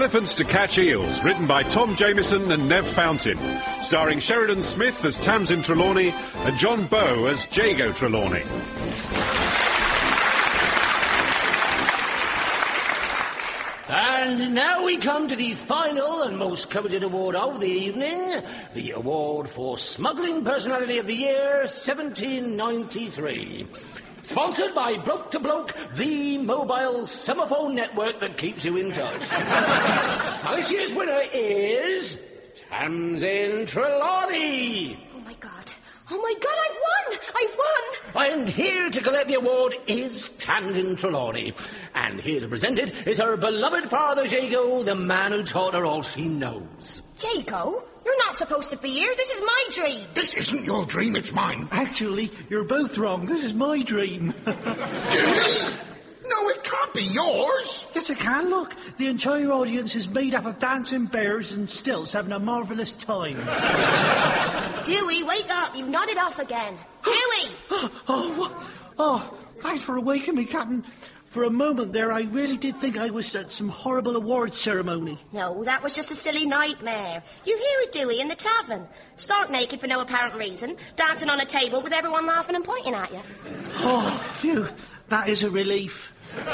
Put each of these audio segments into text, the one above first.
Elephants to Catch Eels, written by Tom Jamieson and Nev Fountain, starring Sheridan Smith as Tamsin Trelawney and John Bowe as Jago Trelawney. And now we come to the final and most coveted award of the evening, the award for Smuggling Personality of the Year 1793. Sponsored by Bloke to Bloke, the mobile semaphore network that keeps you in touch. Now this year's winner is Tamsin Trelawney. Oh my God, I've won! And here to collect the award is Tamsin Trelawney. And here to present it is her beloved father, Jago, the man who taught her all she knows. Jago, you're not supposed to be here. This is my dream. This isn't your dream, it's mine. Actually, you're both wrong. This is my dream. Dewey! No, it can't be yours. Yes, it can. Look, the entire audience is made up of dancing bears and stilts having a marvellous time. Dewey, wake up. You've nodded off again. Dewey! Thanks for awakening me, Captain. For a moment there, I really did think I was at some horrible awards ceremony. No, that was just a silly nightmare. You hear it, Dewey, in the tavern. Stark naked for no apparent reason, dancing on a table with everyone laughing and pointing at you. Oh, phew. That is a relief.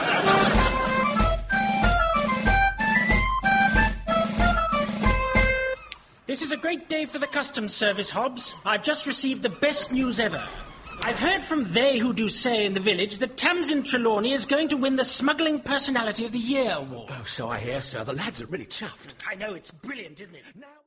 This is a great day for the Customs Service, Hobbs. I've just received the best news ever. I've heard from they who do say in the village that Tamsin Trelawney is going to win the Smuggling Personality of the Year award. Oh, so I hear, sir. The lads are really chuffed. I know, it's brilliant, isn't it? Now...